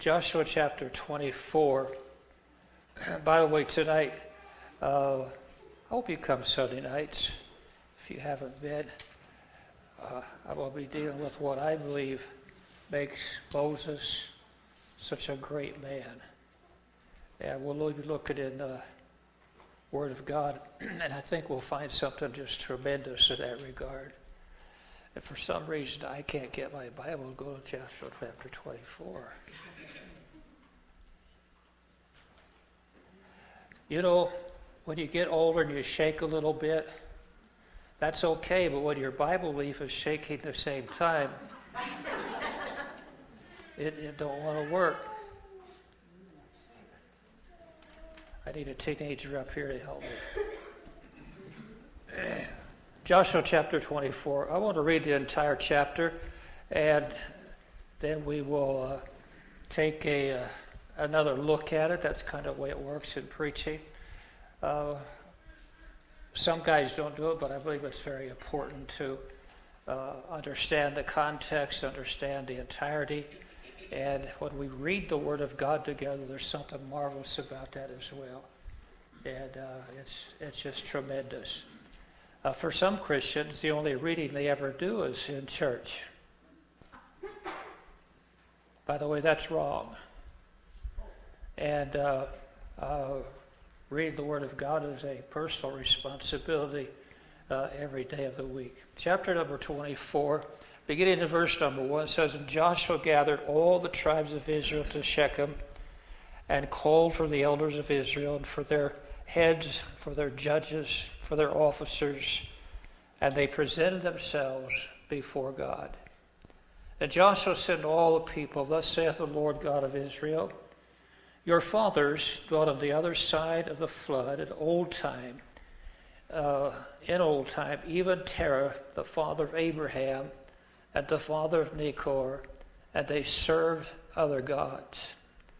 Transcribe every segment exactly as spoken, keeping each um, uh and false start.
Joshua chapter twenty-four. By the way, tonight, uh, I hope you come Sunday nights. If you haven't been, uh, I will be dealing with what I believe makes Moses such a great man. And we'll be looking in the Word of God, and I think we'll find something just tremendous in that regard. And for some reason, I can't get my Bible to go to Joshua chapter twenty-four. You know, when you get older and you shake a little bit, that's okay, but when your Bible leaf is shaking at the same time, it, it don't want to work. I need a teenager up here to help me. Joshua chapter twenty-four. I want to read the entire chapter, and then we will uh, take a uh, another look at it. That's kind of the way it works in preaching. Uh, some guys don't do it, but I believe it's very important to uh, understand the context, understand the entirety. And when we read the Word of God together, there's something marvelous about that as well. And uh, it's it's just tremendous. Uh, for some Christians, the only reading they ever do is in church. By the way, that's wrong. And uh, uh, reading the Word of God is a personal responsibility uh, every day of the week. Chapter number twenty-four, beginning in verse number one, says, "And Joshua gathered all the tribes of Israel to Shechem, and called for the elders of Israel, and for their heads, for their judges, for their officers, and they presented themselves before God. And Joshua said to all the people, Thus saith the Lord God of Israel, Your fathers dwelt on the other side of the flood in old time, uh, in old time, even Terah, the father of Abraham, and the father of Nachor, and they served other gods.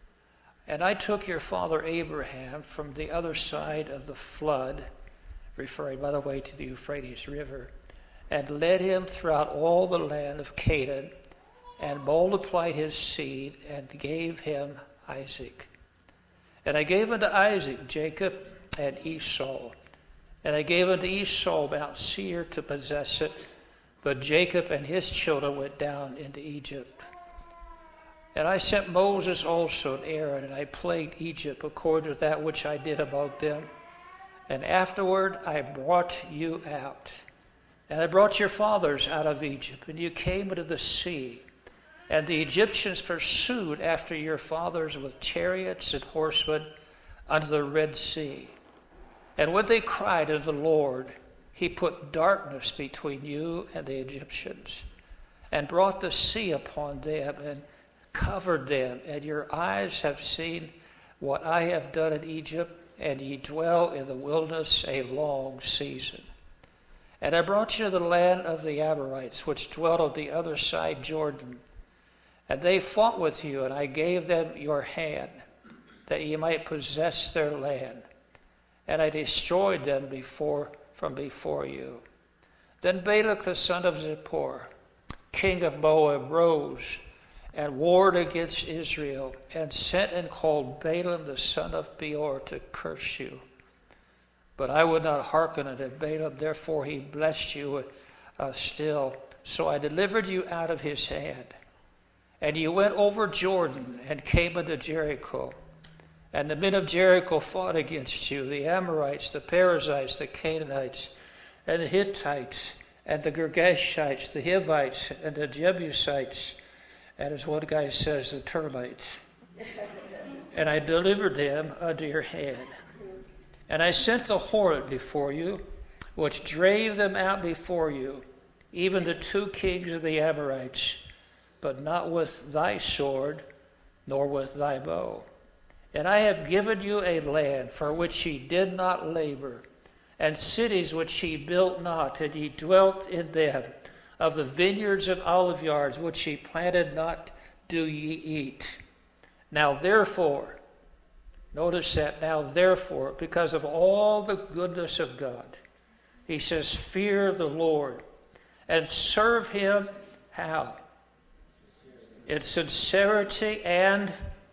And I took your father Abraham from the other side of the flood," referring, by the way, to the Euphrates River, "and led him throughout all the land of Canaan, and multiplied his seed, and gave him Isaac. And I gave unto Isaac Jacob and Esau. And I gave unto Esau Mount Seir to possess it, but Jacob and his children went down into Egypt. And I sent Moses also and Aaron, and I plagued Egypt according to that which I did among them. And afterward I brought you out. And I brought your fathers out of Egypt, and you came into the sea. And the Egyptians pursued after your fathers with chariots and horsemen unto the Red Sea. And when they cried unto the Lord, he put darkness between you and the Egyptians, and brought the sea upon them, and covered them. And your eyes have seen what I have done in Egypt, and ye dwell in the wilderness a long season. And I brought you to the land of the Amorites, which dwelt on the other side Jordan. And they fought with you, and I gave them your hand, that ye might possess their land. And I destroyed them before from before you. Then Balak the son of Zippor, king of Moab, rose and warred against Israel, and sent and called Balaam the son of Beor to curse you. But I would not hearken unto Balaam, therefore he blessed you uh, still. So I delivered you out of his hand. And you went over Jordan and came unto Jericho. And the men of Jericho fought against you, the Amorites, the Perizzites, the Canaanites, and the Hittites, and the Girgashites, the Hivites, and the Jebusites, and as one guy says, the termites. And I delivered them unto your hand. And I sent the hornet before you, which drave them out before you, even the two kings of the Amorites, but not with thy sword, nor with thy bow. And I have given you a land for which ye did not labor, and cities which ye built not, and ye dwelt in them. Of the vineyards and olive yards which ye planted not, do ye eat. Now therefore, notice that, now therefore, because of all the goodness of God, he says, fear the Lord, and serve him how? In sincerity and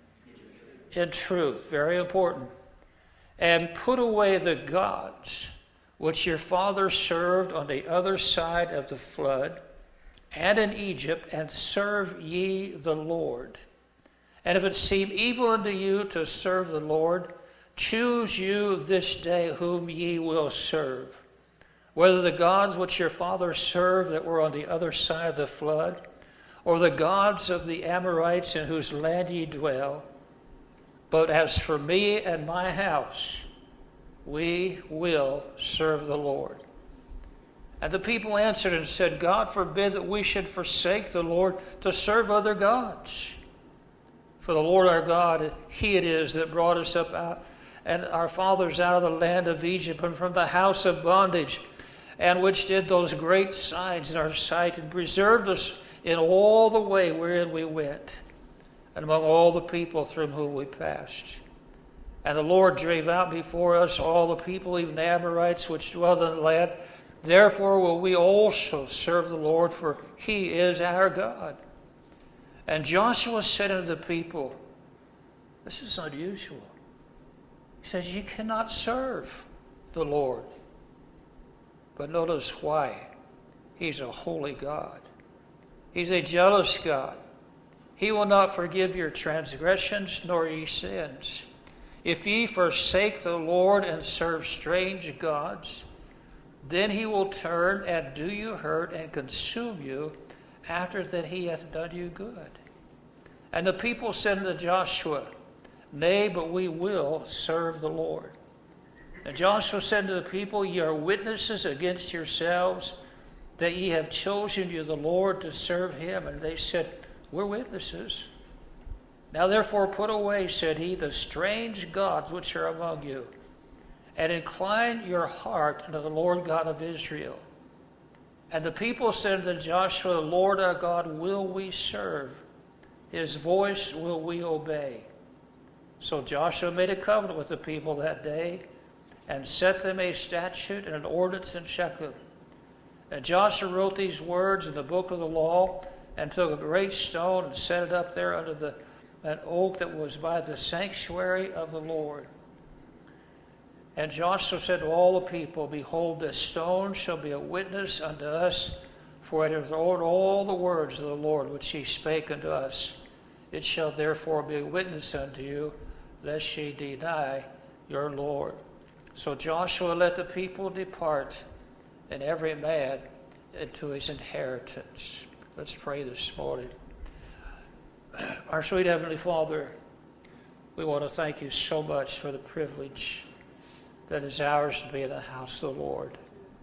in truth, very important, and put away the gods which your father served on the other side of the flood and in Egypt, and serve ye the Lord. And if it seem evil unto you to serve the Lord, choose you this day whom ye will serve, whether the gods which your father served that were on the other side of the flood, or the gods of the Amorites in whose land ye dwell. But as for me and my house, we will serve the Lord. And the people answered and said, God forbid that we should forsake the Lord to serve other gods. For the Lord our God, he it is that brought us up out, and our fathers out of the land of Egypt and from the house of bondage, and which did those great signs in our sight, and preserved us in all the way wherein we went, and among all the people through whom we passed. And the Lord drave out before us all the people, even the Amorites, which dwell in the land. Therefore will we also serve the Lord, for he is our God. And Joshua said unto the people, this is unusual. He says, you cannot serve the Lord. But notice why. He's a holy God. He's a jealous God. He will not forgive your transgressions nor your sins. If ye forsake the Lord and serve strange gods, then he will turn and do you hurt and consume you after that he hath done you good. And the people said unto Joshua, nay, but we will serve the Lord. And Joshua said to the people, ye are witnesses against yourselves that ye have chosen you the Lord to serve him. And they said, we're witnesses. Now therefore put away, said he, the strange gods which are among you, and incline your heart unto the Lord God of Israel. And the people said unto Joshua, the Lord our God will we serve. His voice will we obey. So Joshua made a covenant with the people that day, and set them a statute and an ordinance in Shechem. And Joshua wrote these words in the book of the law, and took a great stone and set it up there under the an oak that was by the sanctuary of the Lord. And Joshua said to all the people, behold, this stone shall be a witness unto us, for it is all the words of the Lord which he spake unto us. It shall therefore be a witness unto you, lest ye deny your Lord. So Joshua let the people depart, and every man into his inheritance. Let's pray this morning. Our sweet Heavenly Father, we want to thank you so much for the privilege that is ours to be in the house of the Lord.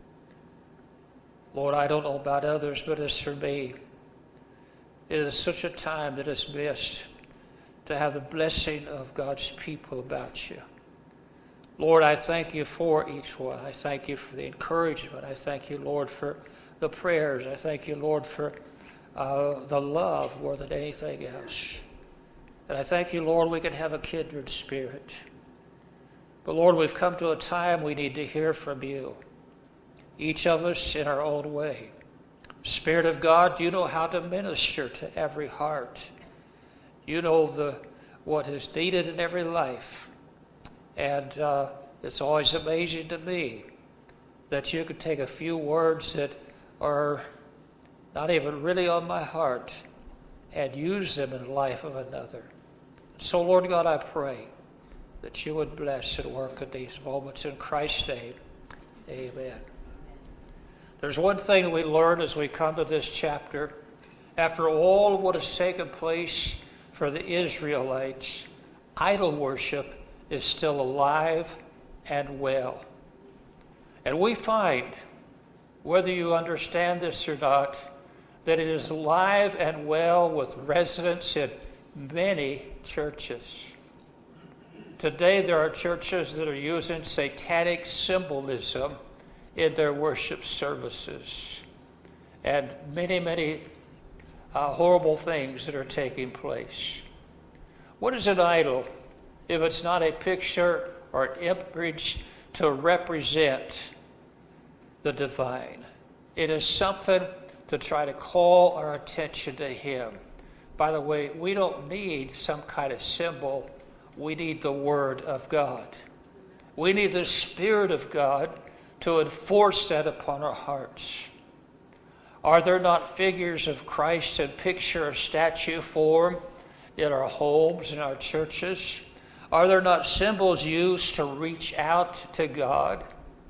Lord, I don't know about others, but as for me, it is such a time that is missed to have the blessing of God's people about you. Lord, I thank you for each one. I thank you for the encouragement. I thank you, Lord, for the prayers. I thank you, Lord, for uh, the love more than anything else. And I thank you, Lord, we can have a kindred spirit. But Lord, we've come to a time we need to hear from you, each of us in our own way. Spirit of God, you know how to minister to every heart. You know the what is needed in every life. And uh, it's always amazing to me that you could take a few words that are not even really on my heart and use them in the life of another. So, Lord God, I pray that you would bless and work in these moments. In Christ's name, amen. There's one thing we learn as we come to this chapter. After all of what has taken place for the Israelites, idol worship is still alive and well. And we find, whether you understand this or not, that it is alive and well with residents in many churches. Today there are churches that are using satanic symbolism in their worship services. And many, many uh, horrible things that are taking place. What is an idol if it's not a picture or an image to represent the divine? It is something to try to call our attention to him. By the way, we don't need some kind of symbol we need the Word of God. We need the Spirit of God to enforce that upon our hearts. Are there not figures of Christ in picture or statue form in our homes, in our churches? Are there not symbols used to reach out to God?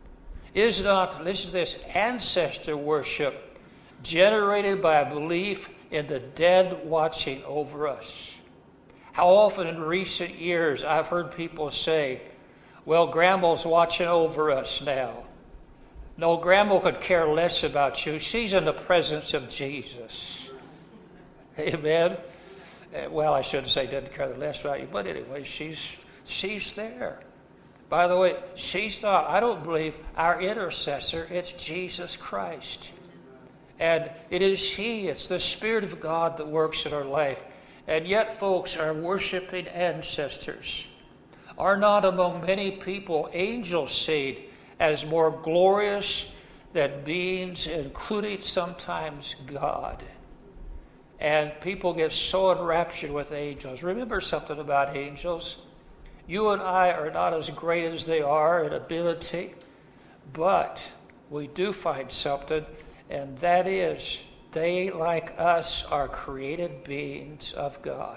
Is not, listen to this, ancestor worship generated by a belief in the dead watching over us? How often in recent years I've heard people say, well, Grandma's watching over us now. No, Grandma could care less about you. She's in the presence of Jesus. Amen. Well, I shouldn't say doesn't care less about you, but anyway, she's she's there. By the way, she's not, I don't believe, our intercessor. It's Jesus Christ. And it is He, it's the Spirit of God that works in our life. And yet, folks, our worshiping ancestors are not among many people angel seed as more glorious than beings, including sometimes God. And people get so enraptured with angels. Remember something about angels. You and I are not as great as they are in ability, but we do find something, and that is they, like us, are created beings of God.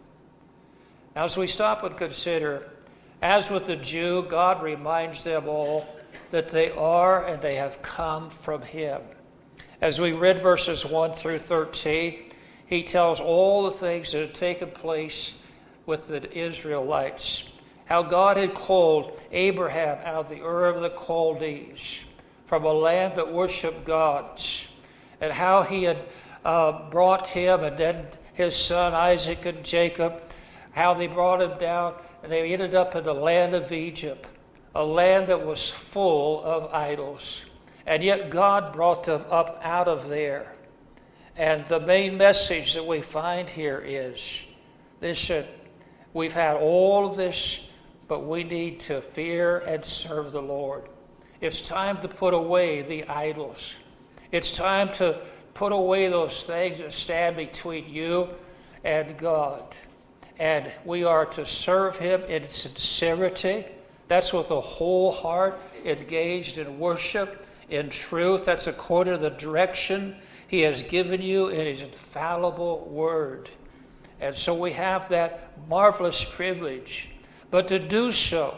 Now, as we stop and consider, as with the Jew, God reminds them all that they are and they have come from Him. As we read verses one through thirteen, He tells all the things that had taken place with the Israelites. How God had called Abraham out of the Ur of the Chaldees, from a land that worshiped gods, and how He had uh, brought him and then his son Isaac and Jacob, how they brought him down, and they ended up in the land of Egypt, a land that was full of idols. And yet God brought them up out of there. And the main message that we find here is, listen, we've had all of this, but we need to fear and serve the Lord. It's time to put away the idols. It's time to put away those things that stand between you and God. And we are to serve Him in sincerity. That's with a whole heart, engaged in worship, in truth. That's according to the direction He has given you in His infallible Word. And so we have that marvelous privilege. But to do so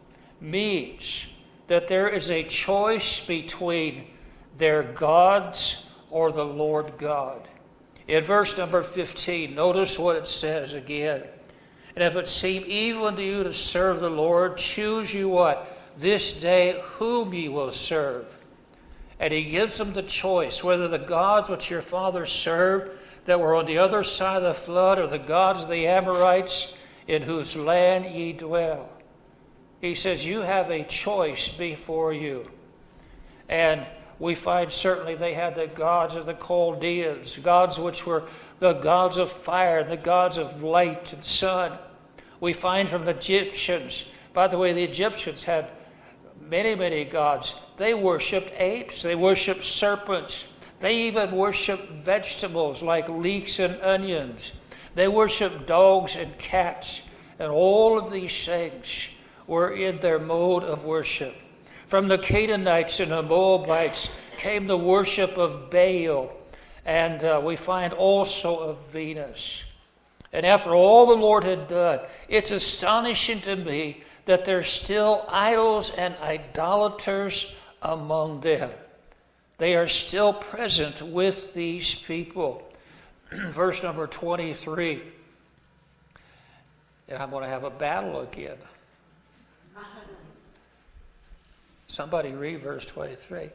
means that there is a choice between their gods or the Lord God. In verse number fifteen, notice what it says again. And if it seem evil unto you to serve the Lord, choose you what? This day whom ye will serve. And He gives them the choice, whether the gods which your fathers served that were on the other side of the flood, or the gods of the Amorites in whose land ye dwell. He says you have a choice before you. And we find certainly they had the gods of the Chaldeans, gods which were the gods of fire and the gods of light and sun. We find from the Egyptians, by the way, the Egyptians had many, many gods. They worshipped apes, they worshipped serpents, they even worshipped vegetables like leeks and onions. They worshipped dogs and cats, and all of these things were in their mode of worship. From the Canaanites and the Moabites came the worship of Baal, and uh, we find also of Venus. And after all the Lord had done, it's astonishing to me that there's still idols and idolaters among them. They are still present with these people. Verse number twenty-three. And I'm going to have a battle again. Somebody read verse twenty-three.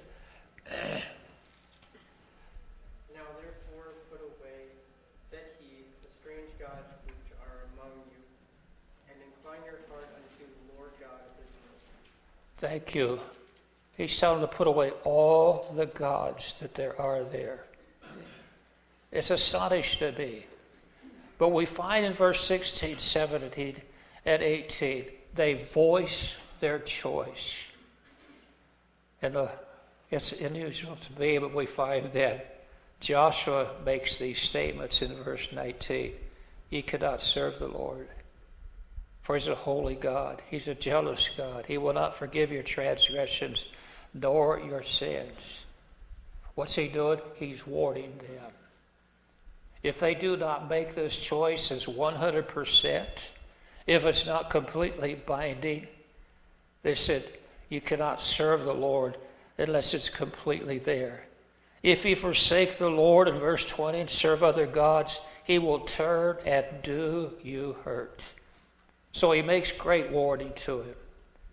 Now therefore put away, said He, the strange gods which are among you, and incline your heart unto the Lord God of Israel. Thank you. He's telling them to put away all the gods that there are there. It's astonishing to me. But we find in verse sixteen, seventeen, and eighteen, they voice their choice. And uh, it's unusual to me, but we find that Joshua makes these statements in verse nineteen. Ye cannot serve the Lord. For he's a holy God. He's a jealous God. He will not forgive your transgressions nor your sins. What's he doing? He's warning them. If they do not make this choice as one hundred percent, if it's not completely binding, they said, you cannot serve the Lord unless it's completely there. If you forsake the Lord, in verse twenty, and serve other gods, he will turn and do you hurt. So he makes great warning to him.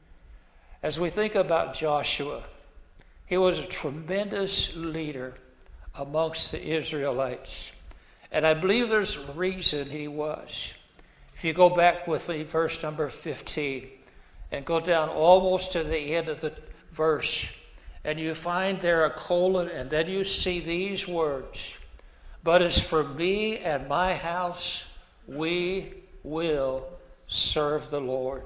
As we think about Joshua, he was a tremendous leader amongst the Israelites. And I believe there's a reason he was. If you go back with me, verse number fifteen, and go down almost to the end of the verse, and you find there a colon, and then you see these words, but as for me and my house, we will serve the Lord.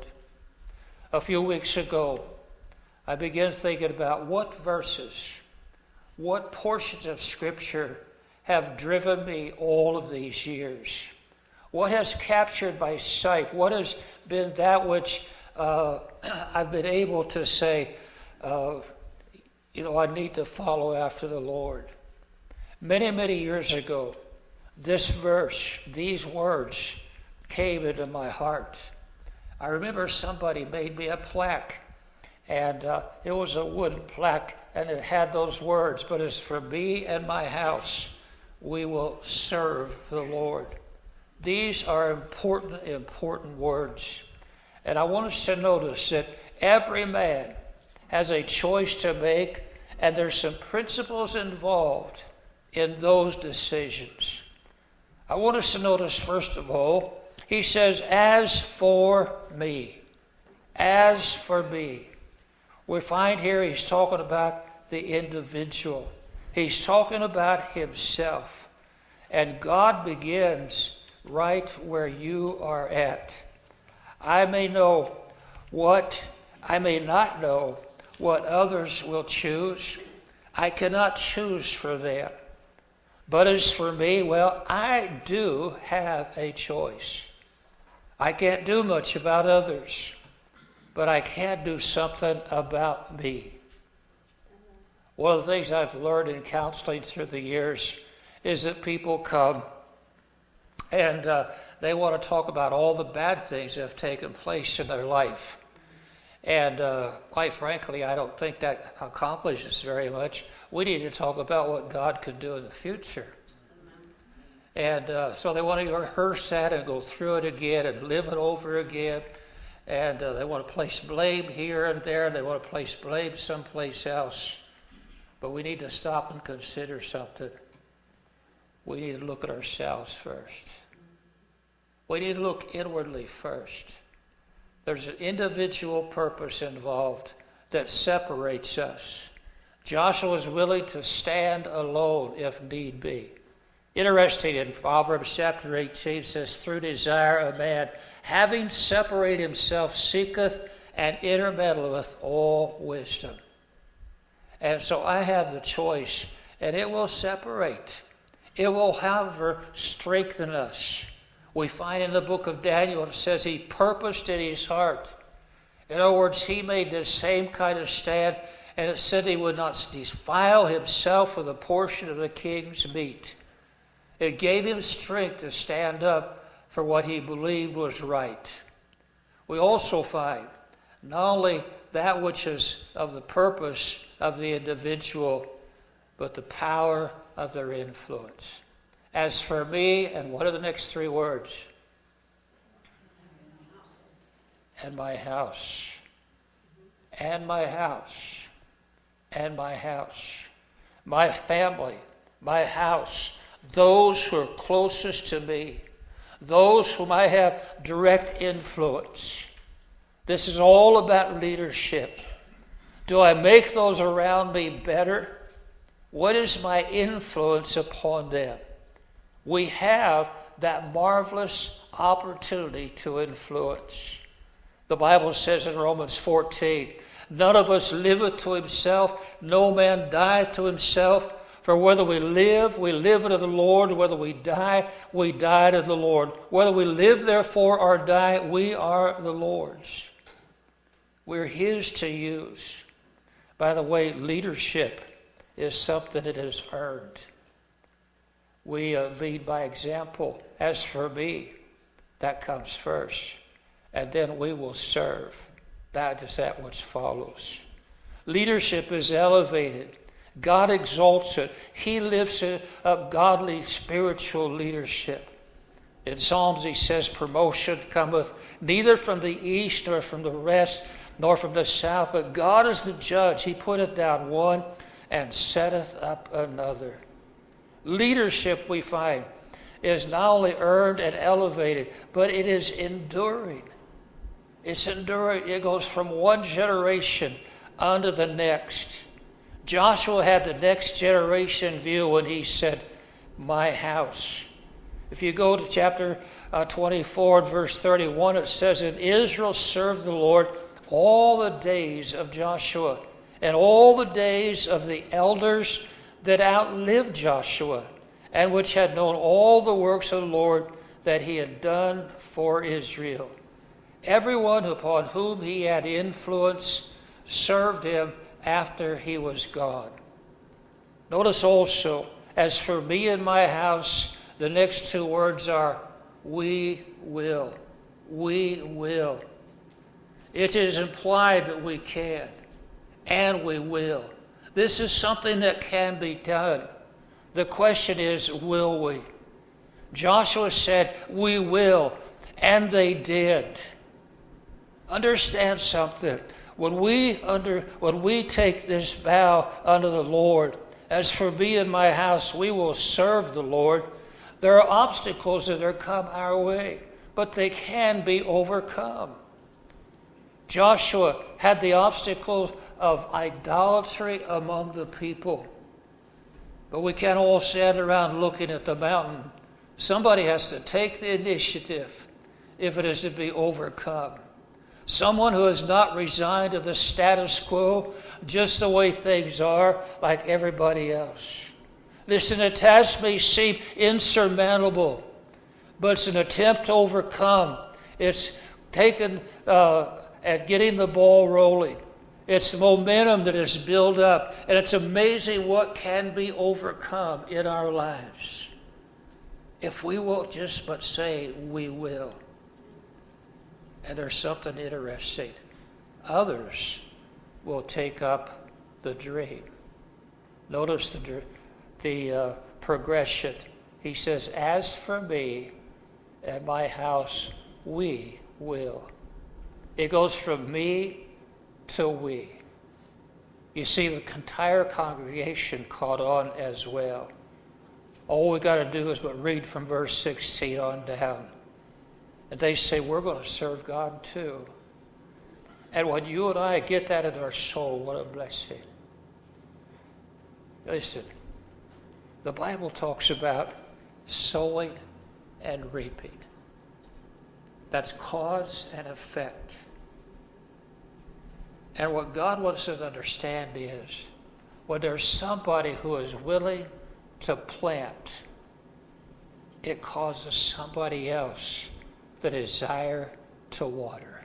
A few weeks ago, I began thinking about what verses, what portions of Scripture have driven me all of these years. What has captured my sight? What has been that which uh, I've been able to say, uh, you know, I need to follow after the Lord. Many, many years ago, this verse, these words came into my heart. I remember somebody made me a plaque, and uh, it was a wooden plaque, and it had those words, but as for me and my house, we will serve the Lord. These are important, important words. And I want us to notice that every man has a choice to make, and there's some principles involved in those decisions. I want us to notice, first of all, he says, as for me. As for me. We find here he's talking about the individual. He's talking about himself. And God begins right where you are at. I may know what, I may not know what others will choose. I cannot choose for them. But as for me, well, I do have a choice. I can't do much about others, but I can do something about me. One of the things I've learned in counseling through the years is that people come and uh, they want to talk about all the bad things that have taken place in their life. And uh, quite frankly, I don't think that accomplishes very much. We need to talk about what God could do in the future. And uh, so they want to rehearse that and go through it again and live it over again. And uh, they want to place blame here and there, and they want to place blame someplace else. But we need to stop and consider something. We need to look at ourselves first. We need to look inwardly first. There's an individual purpose involved that separates us. Joshua was willing to stand alone if need be. Interesting, in Proverbs chapter eighteen, it says, through desire a man, having separated himself, seeketh and intermeddleth all wisdom. And so I have the choice, and it will separate. It will, however, strengthen us. We find in the book of Daniel, it says he purposed in his heart. In other words, he made this same kind of stand, and it said he would not defile himself with a portion of the king's meat. It gave him strength to stand up for what he believed was right. We also find not only that which is of the purpose of the individual, but the power of their influence. As for me, and what are the next three words? And my house. And my house. And my house. My family. My house. Those who are closest to me. Those whom I have direct influence. This is all about leadership. Do I make those around me better? What is my influence upon them? We have that marvelous opportunity to influence. The Bible says in Romans fourteen, none of us liveth to himself, no man dieth to himself, For whether we live, we live unto the Lord. Whether we die, we die to the Lord. Whether we live, therefore, or die, we are the Lord's. We're His to use. By the way, leadership is something that is earned. We uh, lead by example. As for me, that comes first. And then we will serve. That is that which follows. Leadership is elevated. God exalts it. He lifts up godly spiritual leadership. In Psalms he says, promotion cometh neither from the east nor from the west nor from the south, but God is the judge. He putteth down one and setteth up another. Leadership, we find, is not only earned and elevated, but it is enduring. It's enduring. It goes from one generation unto the next. Joshua had the next generation view when he said, my house. If you go to chapter uh, twenty-four, verse thirty-one, it says, and Israel served the Lord all the days of Joshua and all the days of the elders that outlived Joshua, and which had known all the works of the Lord that he had done for Israel. Everyone upon whom he had influence served him after he was gone. Notice also, as for me and my house, the next two words are, we will. We will. It is implied that we can, and we will. This is something that can be done. The question is, will we? Joshua said, we will, and they did. Understand something. When we under when we take this vow unto the Lord, as for me and my house, we will serve the Lord. There are obstacles that are come our way, but they can be overcome. Joshua had the obstacles of idolatry among the people. But we can't all stand around looking at the mountain. Somebody has to take the initiative if it is to be overcome. Someone who has not resigned to the status quo, just the way things are, like everybody else. Listen, a task may seem insurmountable, but it's an attempt to overcome. It's taken uh, at getting the ball rolling. It's the momentum that is built up, and it's amazing what can be overcome in our lives if we will just but say we will. And there's something interesting. Others will take up the dream. Notice the, the uh, progression. He says, as for me and my house, we will. It goes from me to we. You see, the entire congregation caught on as well. All we got to do is but read from verse sixteen on down. And they say, we're going to serve God too. And when you and I get that in our soul, what a blessing. Listen, the Bible talks about sowing and reaping. That's cause and effect. And what God wants us to understand is, when there's somebody who is willing to plant, it causes somebody else the desire to water.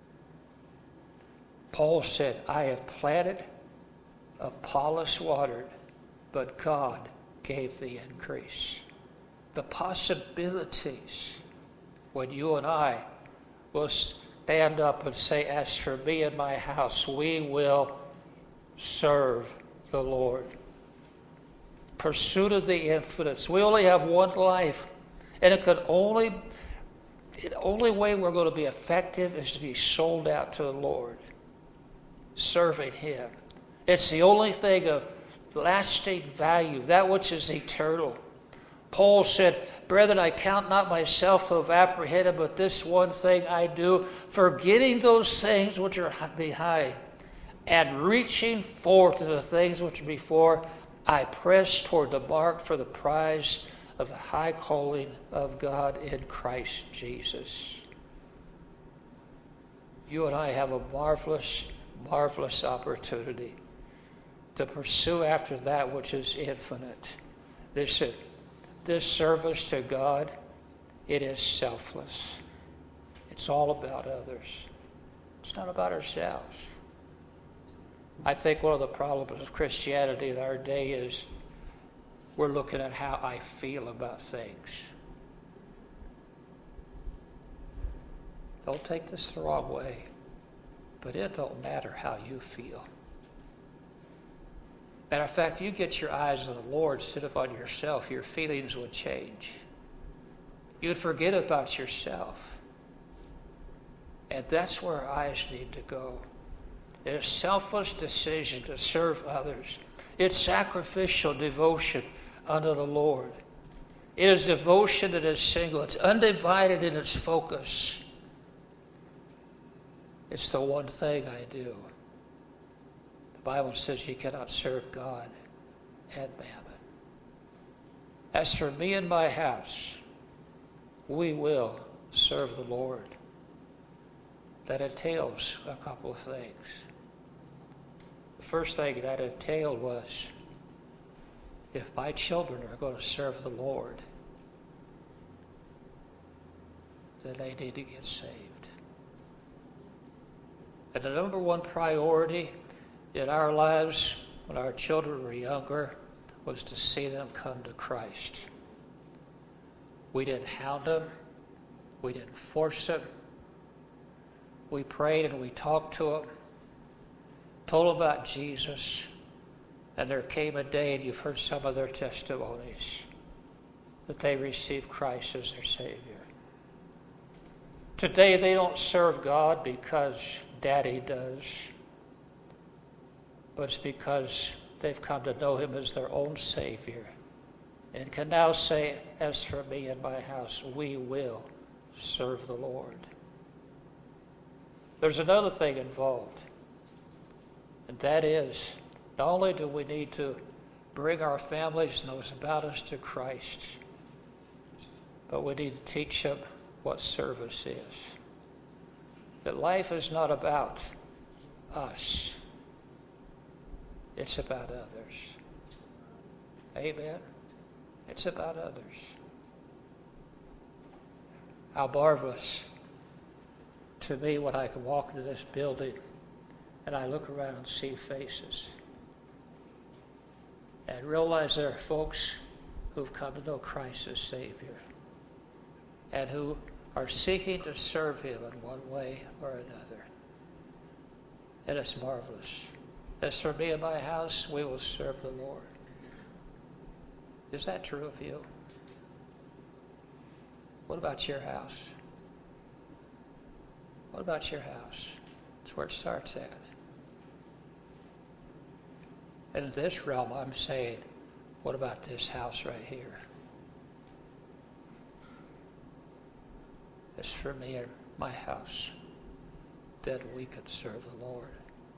Paul said, I have planted, Apollos watered, but God gave the increase. The possibilities when you and I will stand up and say, as for me and my house, we will serve the Lord. Pursuit of the infinite. We only have one life, and it could only The only way we're going to be effective is to be sold out to the Lord, serving Him. It's the only thing of lasting value, that which is eternal. Paul said, brethren, I count not myself to have apprehended, but this one thing I do, forgetting those things which are behind, and reaching forth to the things which are before, I press toward the mark for the prize of the high calling of God in Christ Jesus. You and I have a marvelous, marvelous opportunity to pursue after that which is infinite. This, this service to God, it is selfless. It's all about others. It's not about ourselves. I think one of the problems of Christianity in our day is we're looking at how I feel about things. Don't take this the wrong way, but it don't matter how you feel. Matter of fact, you get your eyes on the Lord instead of on yourself, your feelings would change. You'd forget about yourself. And that's where our eyes need to go. It's a selfless decision to serve others. It's sacrificial devotion unto the Lord. It is devotion that is single. It's undivided in its focus. It's the one thing I do. The Bible says you cannot serve God and mammon. As for me and my house, we will serve the Lord. That entails a couple of things. The first thing that entailed was, if my children are going to serve the Lord, then they need to get saved. And the number one priority in our lives when our children were younger was to see them come to Christ. We didn't hound them. We didn't force them. We prayed and we talked to them, told them about Jesus, and there came a day, and you've heard some of their testimonies, that they received Christ as their Savior. Today they don't serve God because Daddy does, but it's because they've come to know Him as their own Savior and can now say, as for me and my house, we will serve the Lord. There's another thing involved, and that is, not only do we need to bring our families and those about us to Christ, but we need to teach them what service is. That life is not about us. It's about others. Amen? It's about others. How marvelous to me when I can walk into this building and I look around and see faces and realize there are folks who've come to know Christ as Savior and who are seeking to serve Him in one way or another. And it's marvelous. As for me and my house, we will serve the Lord. Is that true of you? What about your house? What about your house? That's where it starts at. And in this realm, I'm saying, what about this house right here? It's for me and my house that we could serve the Lord.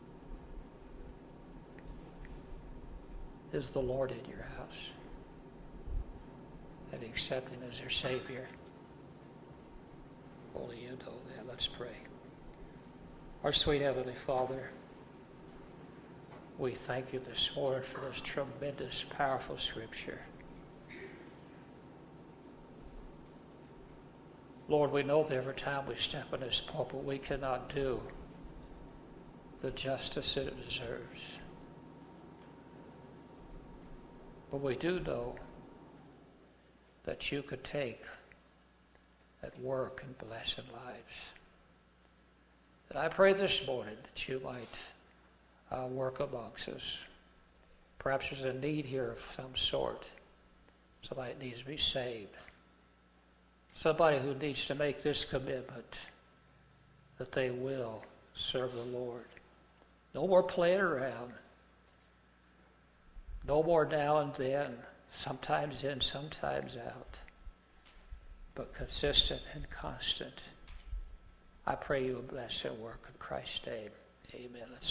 Is the Lord in your house? Have you accepted Him as your Savior? Only you know that. Let's pray. Our sweet Heavenly Father, we thank You this morning for this tremendous, powerful Scripture. Lord, we know that every time we step in this pulpit, we cannot do the justice that it deserves. But we do know that You could take at work and bless lives. And I pray this morning that You might uh, work amongst us. Perhaps there's a need here of some sort. Somebody that needs to be saved. Somebody who needs to make this commitment that they will serve the Lord. No more playing around. No more now and then, sometimes in, sometimes out, but consistent and constant. I pray You will bless and work in Christ's name. Amen. Let's